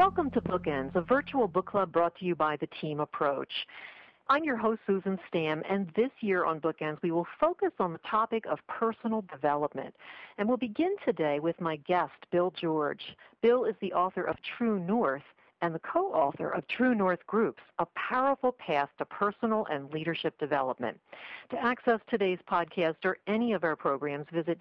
Welcome to Bookends, a virtual book club brought to you by the Team Approach. I'm your host, Susan Stamm, and this year on Bookends, we will focus on the topic of personal development. And we'll begin today with my guest, Bill George. Bill is the author of True North and the co-author of True North Groups, A Powerful Path to Personal and Leadership Development. To access today's podcast or any of our programs, visit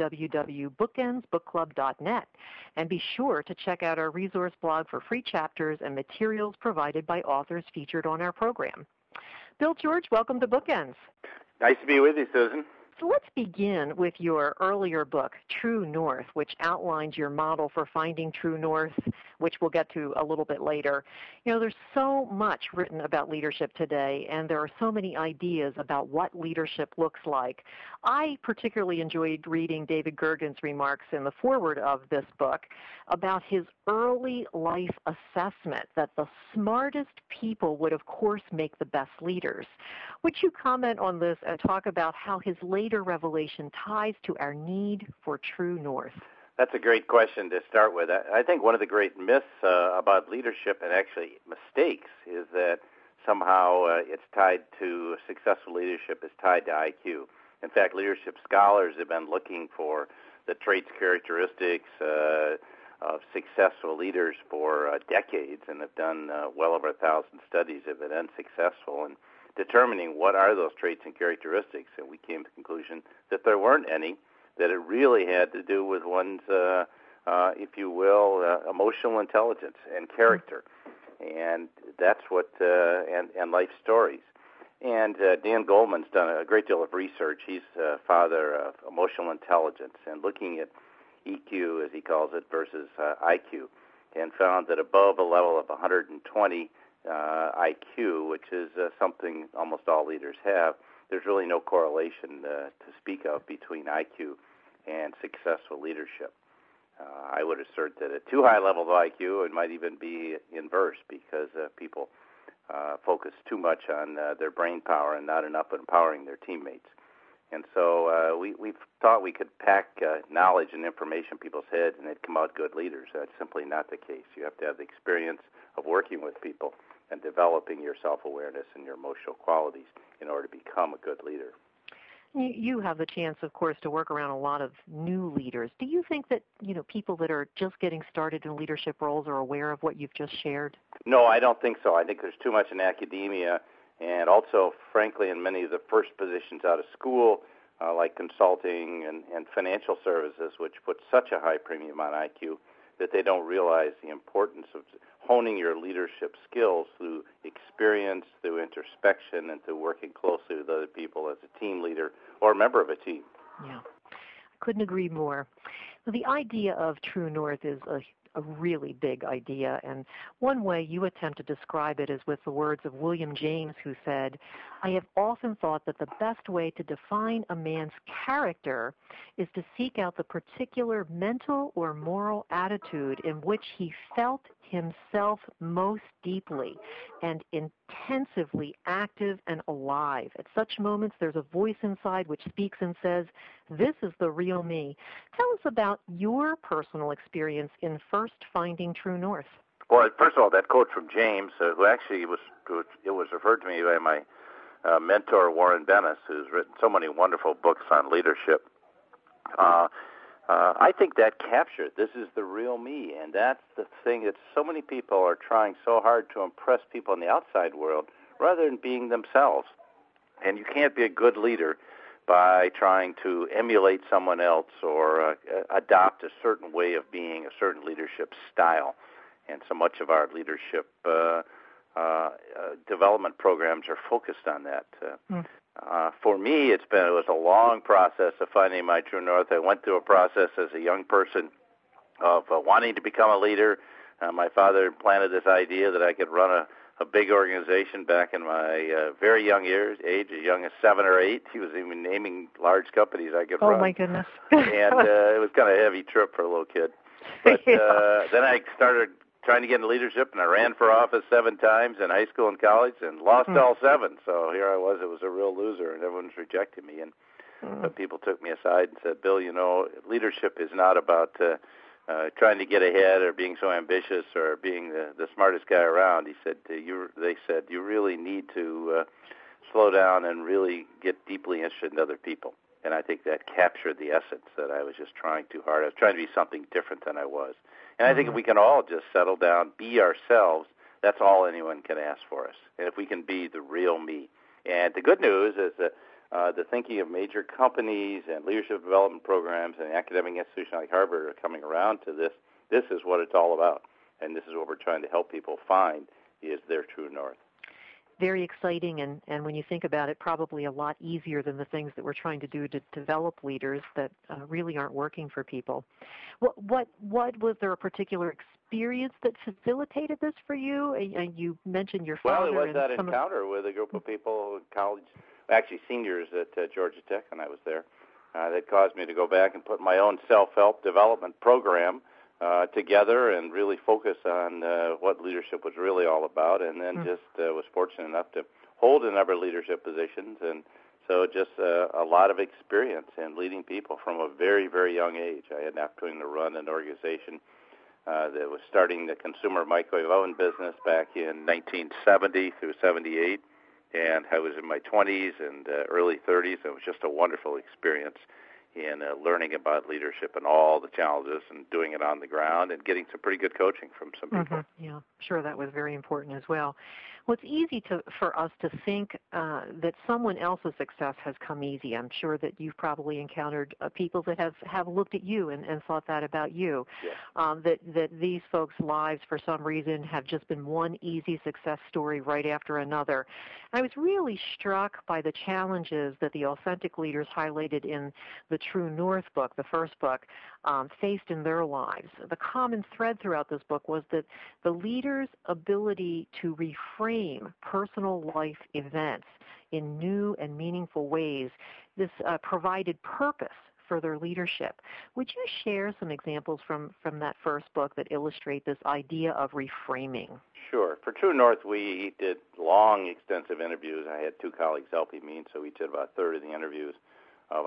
www.bookendsbookclub.net and be sure to check out our resource blog for free chapters and materials provided by authors featured on our program. Bill George, welcome to Bookends. Nice to be with you, Susan. So let's begin with your earlier book, True North, which outlines your model for finding true north, which we'll get to a little bit later. You know, there's so much written about leadership today, and there are so many ideas about what leadership looks like. I particularly enjoyed reading David Gergen's remarks in the foreword of this book about his early life assessment that the smartest people would, of course, make the best leaders. Would you comment on this and talk about how his later revelation ties to our need for true north? That's a great question to start with. I think one of the great myths about leadership, and actually mistakes, is that somehow it's tied to successful leadership is tied to IQ. In fact, leadership scholars have been looking for the traits, characteristics of successful leaders for decades, and have done well over 1,000 studies have been unsuccessful in determining what are those traits and characteristics. And we came to the conclusion that there weren't any, that it really had to do with one's, if you will, emotional intelligence and character. And that's what, and life stories. And Dan Goleman's done a great deal of research. He's father of emotional intelligence and looking at EQ, as he calls it, versus IQ, and found that above a level of 120 IQ, which is something almost all leaders have, there's really no correlation to speak of between IQ and successful leadership. I would assert that at too high a level of IQ, it might even be inverse, because people focus too much on their brain power and not enough on empowering their teammates. And so we've thought we could pack knowledge and information in people's heads and they'd come out good leaders. That's simply not the case. You have to have the experience of working with people and developing your self-awareness and your emotional qualities in order to become a good leader. You have the chance, of course, to work around a lot of new leaders. Do you think that, people that are just getting started in leadership roles are aware of what you've just shared? No, I don't think so. I think there's too much in academia, and also, frankly, in many of the first positions out of school, like consulting and financial services, which put such a high premium on IQ, that they don't realize the importance of honing your leadership skills through experience, through introspection, and through working closely with other people as a team leader or a member of a team. Yeah, I couldn't agree more. The idea of True North is a really big idea, and one way you attempt to describe it is with the words of William James, who said, "I have often thought that the best way to define a man's character is to seek out the particular mental or moral attitude in which he felt himself most deeply and intensively active and alive. At such moments, there's a voice inside which speaks and says, 'This is the real me.'" Tell us about your personal experience in first finding True North. Well, first of all, that quote from James, who actually was referred to me by my mentor, Warren Bennis, who's written so many wonderful books on leadership. I think that captured, this is the real me, and that's the thing that so many people are trying so hard to impress people in the outside world rather than being themselves. And you can't be a good leader by trying to emulate someone else or adopt a certain way of being, a certain leadership style. And so much of our leadership development programs are focused on that. For me, it was a long process of finding my true north. I went through a process as a young person of wanting to become a leader. My father planted this idea that I could run a big organization back in my very young age, as young as 7 or 8. He was even naming large companies I could run. Oh, my goodness. And it was kind of a heavy trip for a little kid. But then I started trying to get into leadership, and I ran for office 7 times in high school and college and lost all 7. So here I was. It was a real loser, and everyone's rejecting me. And but people took me aside and said, "Bill, leadership is not about trying to get ahead or being so ambitious or being the smartest guy around. He said, they said, you really need to slow down and really get deeply interested in other people. And I think that captured the essence that I was just trying too hard. I was trying to be something different than I was. And I think if we can all just settle down, be ourselves, that's all anyone can ask for us. And if we can be the real me. And the good news is that the thinking of major companies and leadership development programs and academic institutions like Harvard are coming around to this. This is what it's all about. And this is what we're trying to help people find is their true north. Very exciting, and when you think about it, probably a lot easier than the things that we're trying to do to develop leaders that really aren't working for people. What was there a particular experience that facilitated this for you? You mentioned your father. Well, it was that encounter with a group of people, college, actually seniors at Georgia Tech, and I was there, that caused me to go back and put my own self-help development program together and really focus on what leadership was really all about, and then just was fortunate enough to hold a number of leadership positions, and so just a lot of experience in leading people from a very, very young age. I had an opportunity to run an organization that was starting the consumer microwave oven business back in 1970 through 78, and I was in my 20s and early 30s. It was just a wonderful experience in learning about leadership and all the challenges and doing it on the ground and getting some pretty good coaching from some people. Yeah, sure, that was very important as well. Well, it's easy for us to think that someone else's success has come easy. I'm sure that you've probably encountered people that have looked at you and thought that about you, that these folks' lives for some reason have just been one easy success story right after another. I was really struck by the challenges that the authentic leaders highlighted in the True North book, the first book, faced in their lives. The common thread throughout this book was that the leader's ability to reframe personal life events in new and meaningful ways, this provided purpose for their leadership. Would you share some examples from that first book that illustrate this idea of reframing? Sure. For True North, we did long, extensive interviews. I had two colleagues helping me, and so we did about a third of the interviews of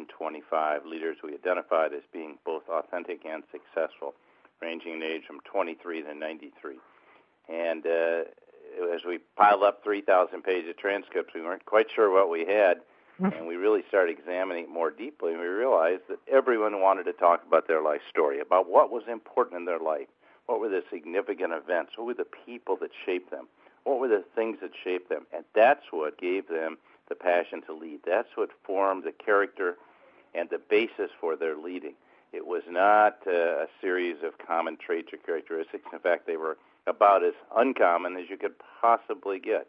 125 leaders we identified as being both authentic and successful, ranging in age from 23 to 93. And as we piled up 3,000 pages of transcripts, we weren't quite sure what we had, and we really started examining it more deeply, and we realized that everyone wanted to talk about their life story, about what was important in their life, what were the significant events, what were the people that shaped them, what were the things that shaped them, and that's what gave them the passion to lead. That's what formed the character and the basis for their leading. It was not a series of common traits or characteristics. In fact, they were about as uncommon as you could possibly get.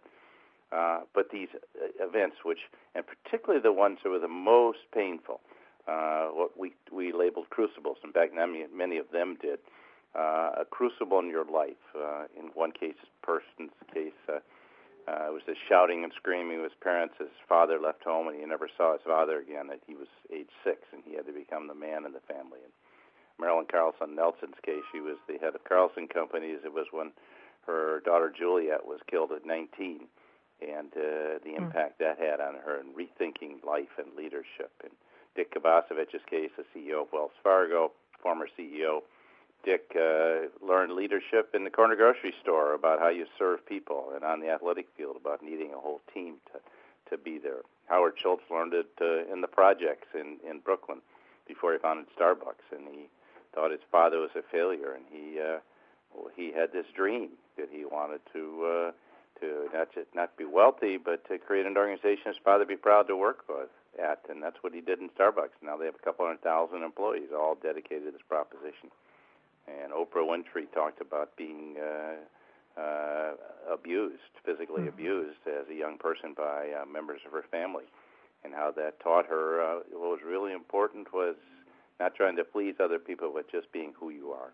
But these events, and particularly the ones that were the most painful, what we labeled crucibles, in fact, many of them did. A crucible in your life. In one person's case, it was the shouting and screaming of his parents. His father left home, and he never saw his father again. He was age 6, and he had to become the man in the family. And Marilyn Carlson Nelson's case, she was the head of Carlson Companies. It was when her daughter Juliet was killed at 19, and the impact that had on her and rethinking life and leadership. And Dick Kovacevich's case, the CEO of Wells Fargo, former CEO, Dick learned leadership in the corner grocery store about how you serve people, and on the athletic field about needing a whole team to be there. Howard Schultz learned it in the projects in Brooklyn before he founded Starbucks, and he thought his father was a failure, and he had this dream that he wanted to not be wealthy, but to create an organization his father would be proud to work at, and that's what he did in Starbucks. Now they have a couple 100,000 employees, all dedicated to this proposition. And Oprah Winfrey talked about being physically abused as a young person by members of her family, and how that taught her what was really important was not trying to please other people, but just being who you are,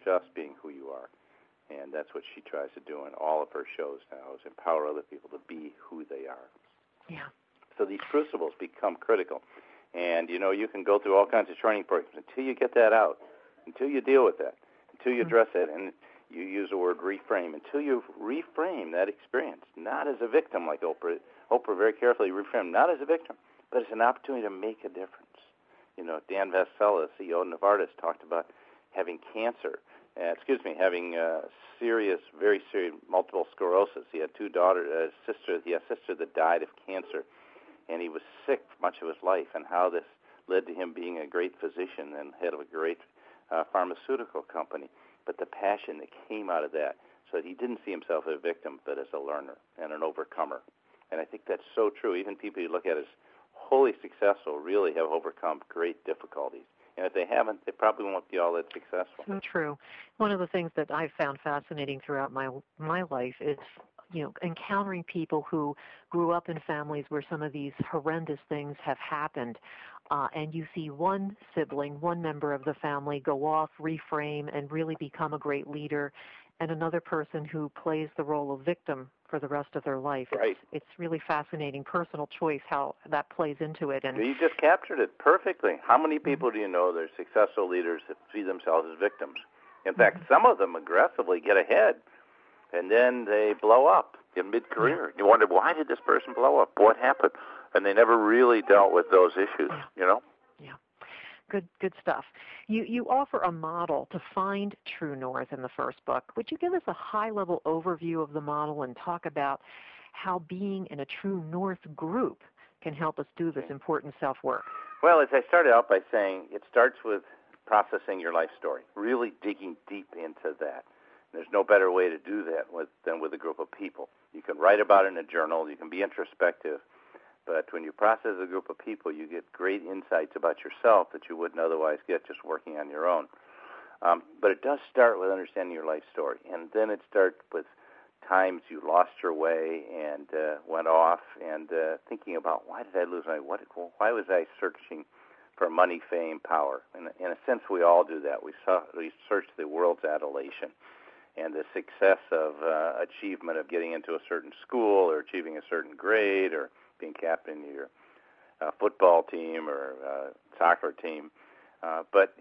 And that's what she tries to do in all of her shows now, is empower other people to be who they are. Yeah. So these crucibles become critical. And, you can go through all kinds of training programs until you get that out, until you deal with that, until you address it, and you use the word reframe, until you reframe that experience, not as a victim like Oprah. Oprah very carefully reframed, not as a victim, but as an opportunity to make a difference. Dan Vasella, CEO of Novartis, talked about having cancer, having very serious multiple sclerosis. He had two daughters, he had a sister that died of cancer, and he was sick for much of his life, and how this led to him being a great physician and head of a great pharmaceutical company. But the passion that came out of that, so that he didn't see himself as a victim, but as a learner and an overcomer. And I think that's so true. Even people you look at as wholly successful really have overcome great difficulties. And if they haven't, they probably won't be all that successful. So true. One of the things that I've found fascinating throughout my life is, encountering people who grew up in families where some of these horrendous things have happened. And you see one sibling, one member of the family go off, reframe, and really become a great leader, and another person who plays the role of victim for the rest of their life. Right. It's really fascinating, personal choice, how that plays into it. And you just captured it perfectly. How many people do you know that are successful leaders that see themselves as victims? In fact, some of them aggressively get ahead, and then they blow up in mid-career. You wonder, why did this person blow up? What happened? And they never really dealt with those issues, Yeah. Good stuff. You offer a model to find true north in the first book. Would you give us a high-level overview of the model and talk about how being in a true north group can help us do this important self-work? Well, as I started out by saying, it starts with processing your life story, really digging deep into that. There's no better way to do that than with a group of people. You can write about it in a journal. You can be introspective. But when you process a group of people, you get great insights about yourself that you wouldn't otherwise get just working on your own. But it does start with understanding your life story. And then it starts with times you lost your way and went off and thinking about, why did I lose my way? Why was I searching for money, fame, power? In a sense, we all do that. We search the world's adulation and the success of achievement of getting into a certain school or achieving a certain grade or being captain of your football team or soccer team. But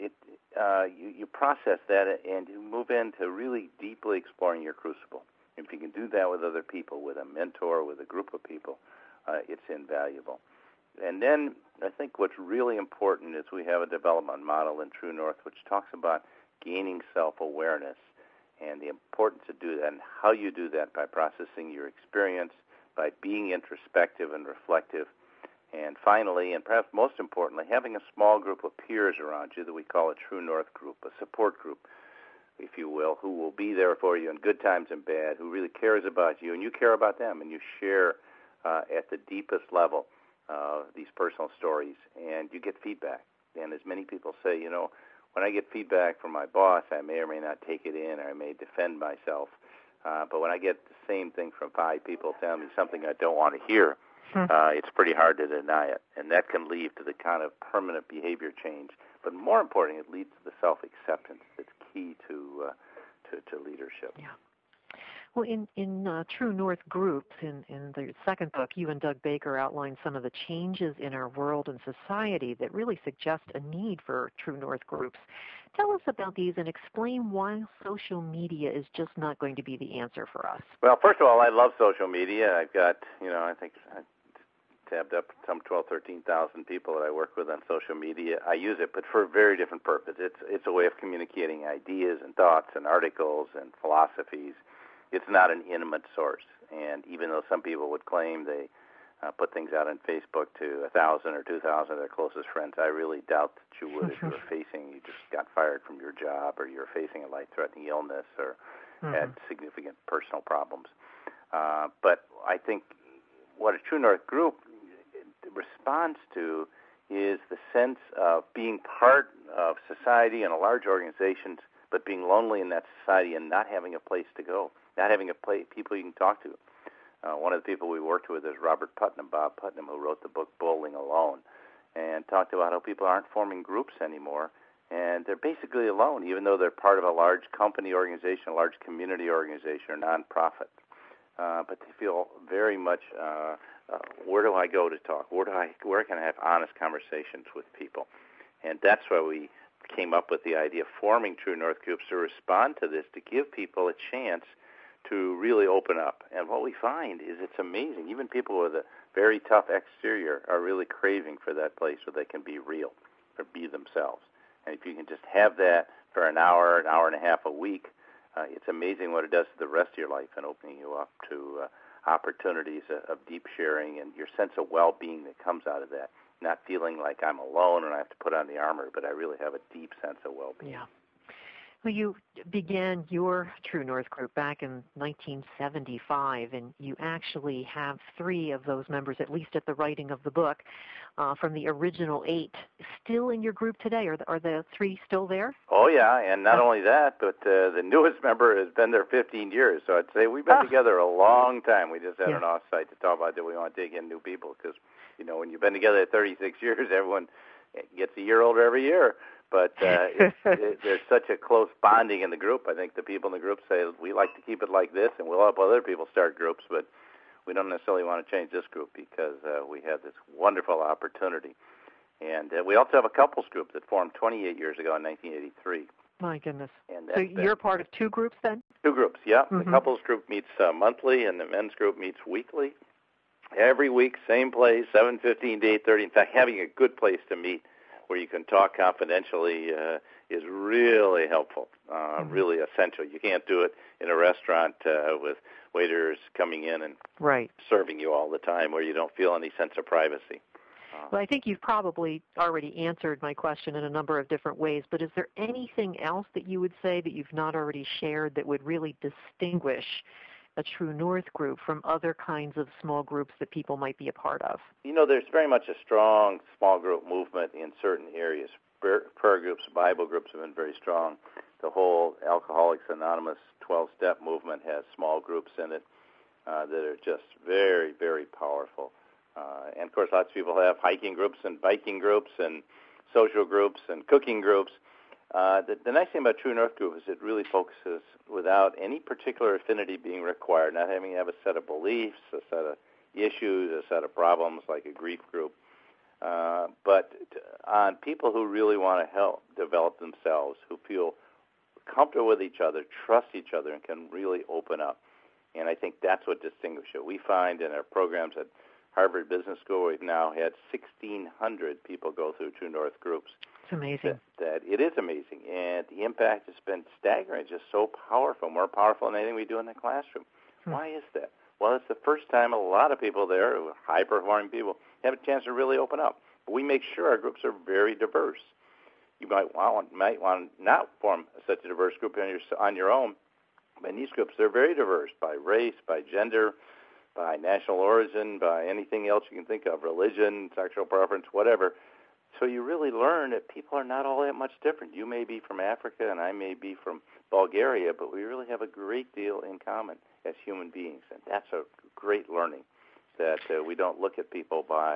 you process that and you move into really deeply exploring your crucible. If you can do that with other people, with a mentor, with a group of people, it's invaluable. And then I think what's really important is we have a development model in True North which talks about gaining self-awareness and the importance to do that and how you do that by processing your experience, by being introspective and reflective, and finally, and perhaps most importantly, having a small group of peers around you that we call a True North group, a support group, if you will, who will be there for you in good times and bad, who really cares about you, and you care about them, and you share at the deepest level these personal stories, and you get feedback. And as many people say, when I get feedback from my boss, I may or may not take it in, or I may defend myself. But when I get the same thing from 5 people telling me something I don't want to hear, it's pretty hard to deny it. And that can lead to the kind of permanent behavior change. But more importantly, it leads to the self-acceptance that's key to leadership. Yeah. Well, in True North groups, in the second book, you and Doug Baker outline some of the changes in our world and society that really suggest a need for True North groups. Tell us about these and explain why social media is just not going to be the answer for us. Well, first of all, I love social media. I've got, I think I tabbed up some 13,000 people that I work with on social media. I use it, but for a very different purpose. It's a way of communicating ideas and thoughts and articles and philosophies. It's not an intimate source, and even though some people would claim they put things out on Facebook to 1,000 or 2,000 of their closest friends, I really doubt that you would if you just got fired from your job, or you're facing a life-threatening illness, or had significant personal problems. But I think what a True North group responds to is the sense of being part of society and a large organization, but being lonely in that society and not having a place to go. Not having people you can talk to. One of the people we worked with is Bob Putnam, who wrote the book Bowling Alone, and talked about how people aren't forming groups anymore, and they're basically alone, even though they're part of a large company organization, a large community organization, or nonprofit. But they feel very much, where do I go to talk? Where can I have honest conversations with people? And that's why we came up with the idea of forming True North groups to respond to this, to give people a chance to really open up. And what we find is it's amazing. Even people with a very tough exterior are really craving for that place where they can be real or be themselves. And if you can just have that for an hour and a half a week, it's amazing what it does to the rest of your life and opening you up to opportunities of deep sharing and your sense of well-being that comes out of that. Not feeling like I'm alone and I have to put on the armor, but I really have a deep sense of well-being. Yeah. Well, you began your True North group back in 1975, and you actually have 3 of those members, at least at the writing of the book, from the original 8, still in your group today. Are the 3 still there? Oh, yeah, and not only that, but the newest member has been there 15 years, so I'd say we've been together a long time. We just had an off-site to talk about that we want to take in new people because, you know, when you've been together 36 years, everyone gets a year older every year. But there's such a close bonding in the group. I think the people in the group say, we like to keep it like this, and we'll help other people start groups, but we don't necessarily want to change this group because we have this wonderful opportunity. And we also have a couples group that formed 28 years ago in 1983. My goodness. And so you're part of 2 groups then? 2 groups, yeah. Mm-hmm. The couples group meets monthly, and the men's group meets weekly. Every week, same place, 7:15 to 8:30. In fact, having a good place to meet where you can talk confidentially is really helpful, really essential. You can't do it in a restaurant with waiters coming in and serving you all the time where you don't feel any sense of privacy. Well, I think you've probably already answered my question in a number of different ways, but is there anything else that you would say that you've not already shared that would really distinguish a True North group from other kinds of small groups that people might be a part of? You know, there's very much a strong small group movement in certain areas. Prayer groups, Bible groups have been very strong. The whole Alcoholics Anonymous 12-step movement has small groups in it that are just very, very powerful. And, of course, lots of people have hiking groups and biking groups and social groups and cooking groups. The nice thing about True North Group is it really focuses without any particular affinity being required, not having to have a set of beliefs, a set of issues, a set of problems like a grief group, but on people who really want to help develop themselves, who feel comfortable with each other, trust each other, and can really open up. And I think that's what distinguishes it. We find in our programs at Harvard Business School, we've now had 1,600 people go through True North groups. It's amazing. That it is amazing, and the impact has been staggering, just so powerful, more powerful than anything we do in the classroom. Why is that? Well, it's the first time a lot of people there, high-performing people, have a chance to really open up. But we make sure our groups are very diverse. You might want not form such a diverse group on your own, but in these groups, they're very diverse by race, by gender, by national origin, by anything else you can think of, religion, sexual preference, whatever. So you really learn that people are not all that much different. You may be from Africa and I may be from Bulgaria, but we really have a great deal in common as human beings. And that's a great learning, that we don't look at people by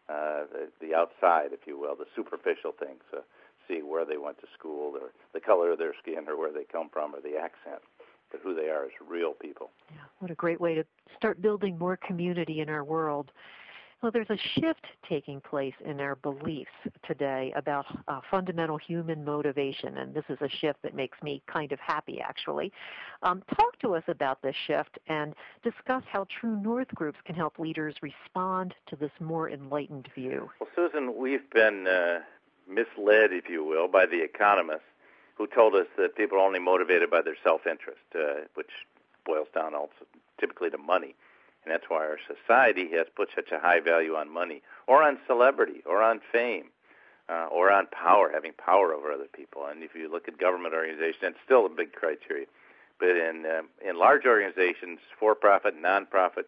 the outside, if you will, the superficial things, see where they went to school or the color of their skin or where they come from or the accent, but who they are as real people. Yeah, what a great way to start building more community in our world. Well, there's a shift taking place in our beliefs today about fundamental human motivation, and this is a shift that makes me kind of happy, actually. Talk to us about this shift and discuss how True North groups can help leaders respond to this more enlightened view. Well, Susan, we've been misled, if you will, by the economists who told us that people are only motivated by their self-interest, which boils down also typically to money. And that's why our society has put such a high value on money, or on celebrity, or on fame, or on power, having power over other people. And if you look at government organizations, it's still a big criteria. But in large organizations, for-profit, non-profit,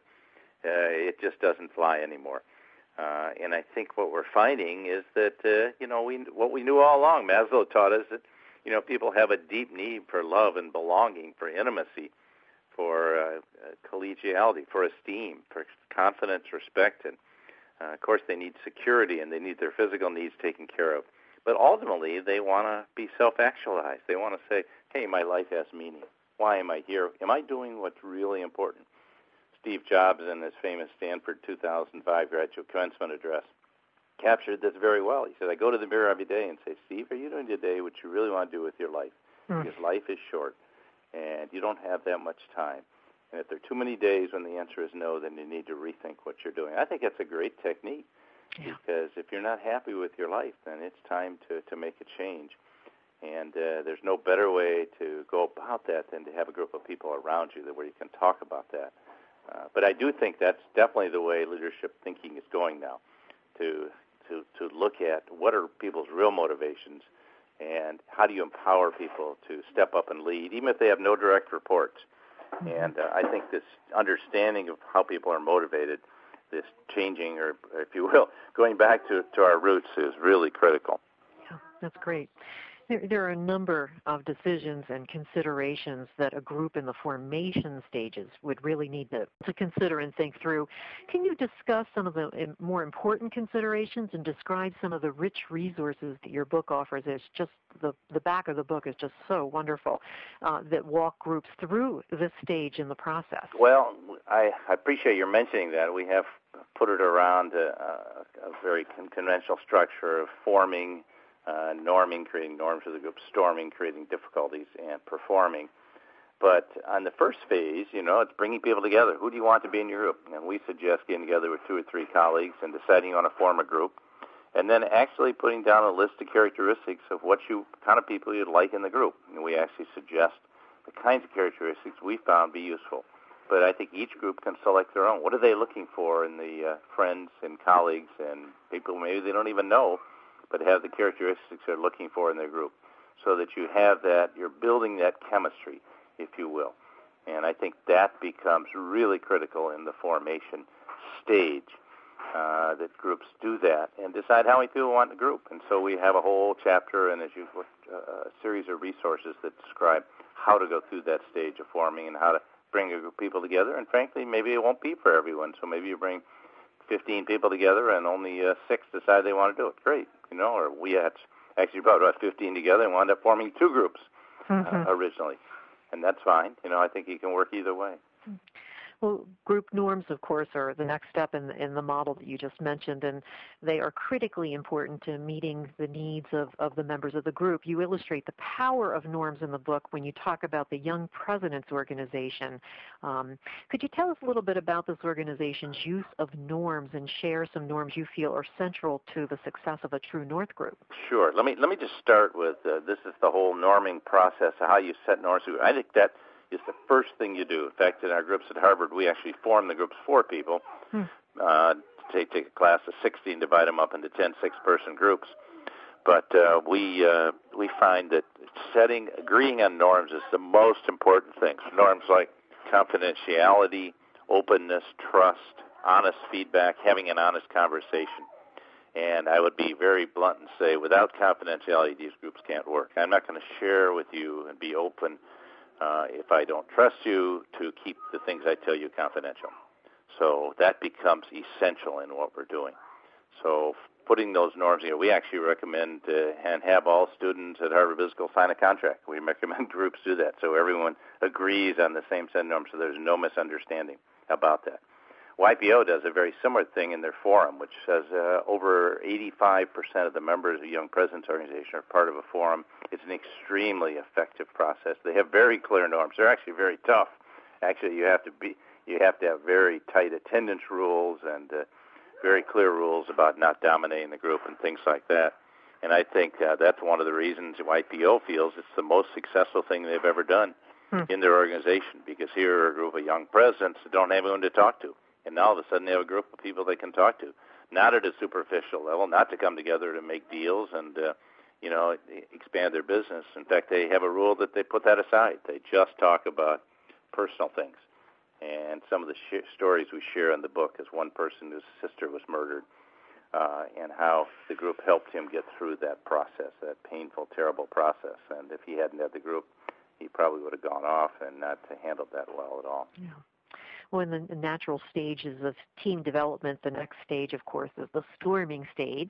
it just doesn't fly anymore. And I think what we're finding is that, what we knew all along, Maslow taught us that, people have a deep need for love and belonging, for intimacy, for collegiality, for esteem, for confidence, respect, and of course they need security and they need their physical needs taken care of. But ultimately they want to be self-actualized. They want to say, hey, my life has meaning. Why am I here? Am I doing what's really important? Steve Jobs, in his famous Stanford 2005 graduate commencement address, captured this very well. He said, I go to the mirror every day and say, Steve, are you doing today what you really want to do with your life? Because life is short. And you don't have that much time. And if there are too many days when the answer is no, then you need to rethink what you're doing. I think that's a great technique, because if you're not happy with your life, then it's time to make a change. And there's no better way to go about that than to have a group of people around you where you can talk about that. But I do think that's definitely the way leadership thinking is going now, to look at what are people's real motivations and how do you empower people to step up and lead, even if they have no direct reports. And I think this understanding of how people are motivated, this changing, or if you will, going back to our roots is really critical. Yeah, that's great. There are a number of decisions and considerations that a group in the formation stages would really need to consider and think through. Can you discuss some of the more important considerations and describe some of the rich resources that your book offers? It's just the back of the book is just so wonderful that walk groups through this stage in the process. Well, I appreciate your mentioning that. We have put it around a very conventional structure of forming, norming, creating norms for the group, storming, creating difficulties, and performing. But on the first phase, it's bringing people together. Who do you want to be in your group? And we suggest getting together with 2 or 3 colleagues and deciding you want to form a group, and then actually putting down a list of characteristics of what kind of people you'd like in the group. And we actually suggest the kinds of characteristics we found be useful. But I think each group can select their own. What are they looking for in the friends and colleagues and people maybe they don't even know, but have the characteristics they're looking for in their group, so that you have that, you're building that chemistry, if you will. And I think that becomes really critical in the formation stage, that groups do that and decide how many people want in the group. And so we have a whole chapter and a series of resources that describe how to go through that stage of forming and how to bring a group of people together. And frankly, maybe it won't be for everyone, so maybe you bring 15 people together and only 6 decide they want to do it. Great. Or we had actually brought about 15 together and wound up forming 2 groups originally. And that's fine. I think you can work either way. Well, group norms, of course, are the next step in the model that you just mentioned, and they are critically important to meeting the needs of the members of the group. You illustrate the power of norms in the book when you talk about the Young Presidents Organization. Could you tell us a little bit about this organization's use of norms and share some norms you feel are central to the success of a True North group? Sure. Let me just start with this is the whole norming process, how you set norms. I think that is the first thing you do. In fact, in our groups at Harvard, we actually form the groups for people. Take a class of 16, divide them up into 10 6-person groups. But we find that agreeing on norms is the most important thing. Norms like confidentiality, openness, trust, honest feedback, having an honest conversation. And I would be very blunt and say, without confidentiality, these groups can't work. I'm not going to share with you and be open if I don't trust you to keep the things I tell you confidential. So that becomes essential in what we're doing. So putting those norms, we actually recommend and have all students at Harvard Business School sign a contract. We recommend groups do that so everyone agrees on the same set of norms so there's no misunderstanding about that. YPO does a very similar thing in their forum, which says over 85% of the members of the Young Presidents Organization are part of a forum. It's an extremely effective process. They have very clear norms. They're actually very tough. Actually, you have to have very tight attendance rules and very clear rules about not dominating the group and things like that. And I think that's one of the reasons YPO feels it's the most successful thing they've ever done in their organization, because here are a group of young presidents that don't have anyone to talk to. And now all of a sudden they have a group of people they can talk to, not at a superficial level, not to come together to make deals and, expand their business. In fact, they have a rule that they put that aside. They just talk about personal things. And some of the stories we share in the book is one person whose sister was murdered and how the group helped him get through that process, that painful, terrible process. And if he hadn't had the group, he probably would have gone off and not handled that well at all. Yeah. Well, in the natural stages of team development, the next stage, of course, is the storming stage.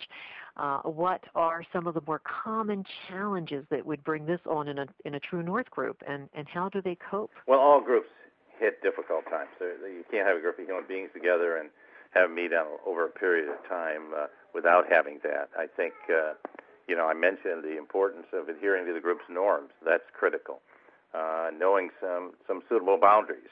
What are some of the more common challenges that would bring this on in a True North group, and how do they cope? Well, all groups hit difficult times. You can't have a group of human beings together and have them meet over a period of time without having that. I think, I mentioned the importance of adhering to the group's norms. That's critical. Knowing some suitable boundaries.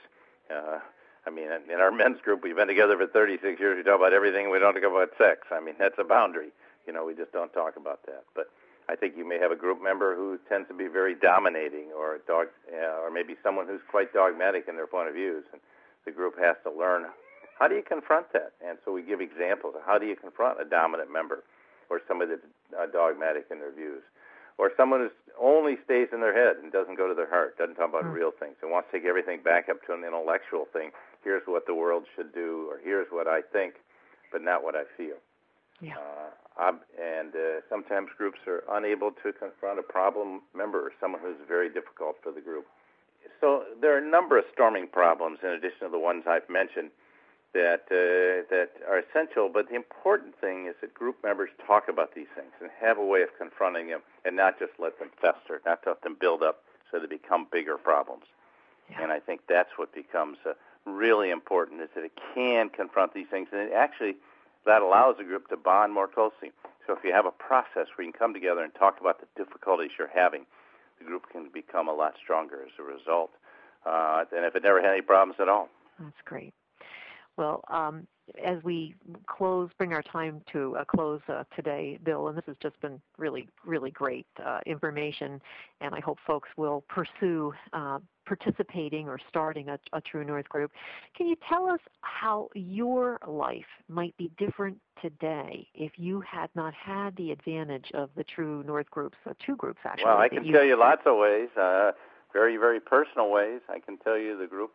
In our men's group, we've been together for 36 years. We talk about everything. We don't talk about sex. That's a boundary. We just don't talk about that. But I think you may have a group member who tends to be very dominating, or or maybe someone who's quite dogmatic in their point of views, and the group has to learn, how do you confront that? And so we give examples of how do you confront a dominant member, or somebody that's dogmatic in their views, or someone who only stays in their head and doesn't go to their heart, doesn't talk about real things, and wants to take everything back up to an intellectual thing. Here's what the world should do, or here's what I think, but not what I feel. Yeah. Sometimes groups are unable to confront a problem member or someone who's very difficult for the group. So there are a number of storming problems in addition to the ones I've mentioned that are essential, but the important thing is that group members talk about these things and have a way of confronting them and not just let them fester, not to let them build up so they become bigger problems. Yeah. And I think that's what becomes really important, is that it can confront these things, and it actually that allows the group to bond more closely. So if you have a process where you can come together and talk about the difficulties you're having, the group can become a lot stronger as a result than if it never had any problems at all. That's great. Well, as we bring our time to a close today, Bill, and this has just been really, really great information, and I hope folks will pursue participating or starting a True North group. Can you tell us how your life might be different today if you had not had the advantage of the True North groups, two groups actually? Well, I can tell you lots of ways, very, very personal ways. I can tell you the group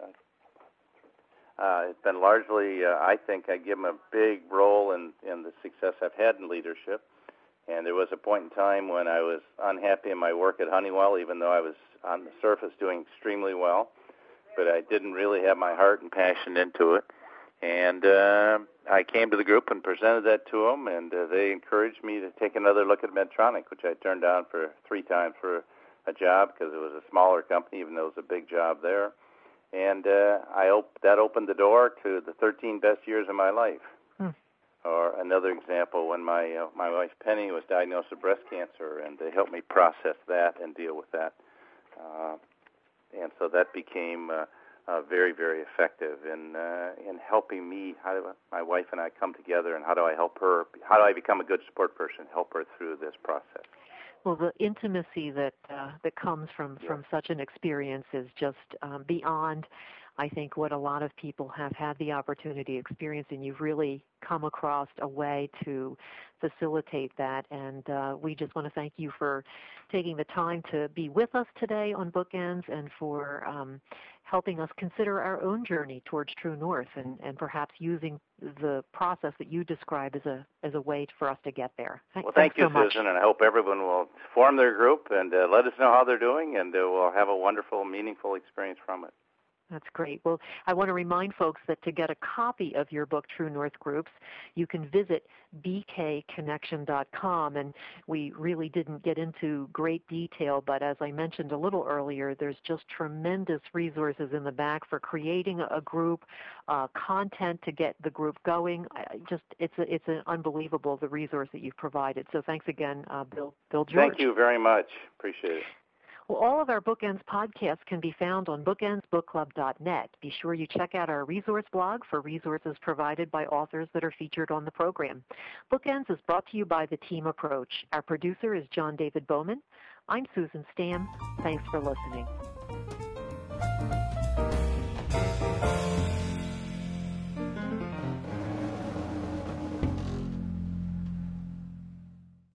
it's been largely, I think, I give them a big role in the success I've had in leadership. And there was a point in time when I was unhappy in my work at Honeywell, even though I was on the surface doing extremely well. But I didn't really have my heart and passion into it. And I came to the group and presented that to them, and they encouraged me to take another look at Medtronic, which I turned down for 3 times for a job because it was a smaller company, even though it was a big job there. And that opened the door to the 13 best years of my life. Or another example, when my wife Penny was diagnosed with breast cancer, and they helped me process that and deal with that. And so that became very, very effective in helping me. My wife and I come together, and how do I help her? How do I become a good support person, help her through this process? Well, the intimacy that comes from such an experience is just beyond, I think, what a lot of people have had the opportunity to experience, and you've really come across a way to facilitate that. And we just want to thank you for taking the time to be with us today on Bookends, and for helping us consider our own journey towards True North, and perhaps using the process that you describe as a way for us to get there. Thank you, so much. Susan, and I hope everyone will form their group and let us know how they're doing, and we'll have a wonderful, meaningful experience from it. That's great. Well, I want to remind folks that to get a copy of your book, True North Groups, you can visit bkconnection.com. And we really didn't get into great detail, but as I mentioned a little earlier, there's just tremendous resources in the back for creating a group, content to get the group going. It's an unbelievable, the resource that you've provided. So thanks again, Bill George. Thank you very much. Appreciate it. Well, all of our Bookends podcasts can be found on bookendsbookclub.net. Be sure you check out our resource blog for resources provided by authors that are featured on the program. Bookends is brought to you by the Team Approach. Our producer is John David Bowman. I'm Susan Stamm. Thanks for listening.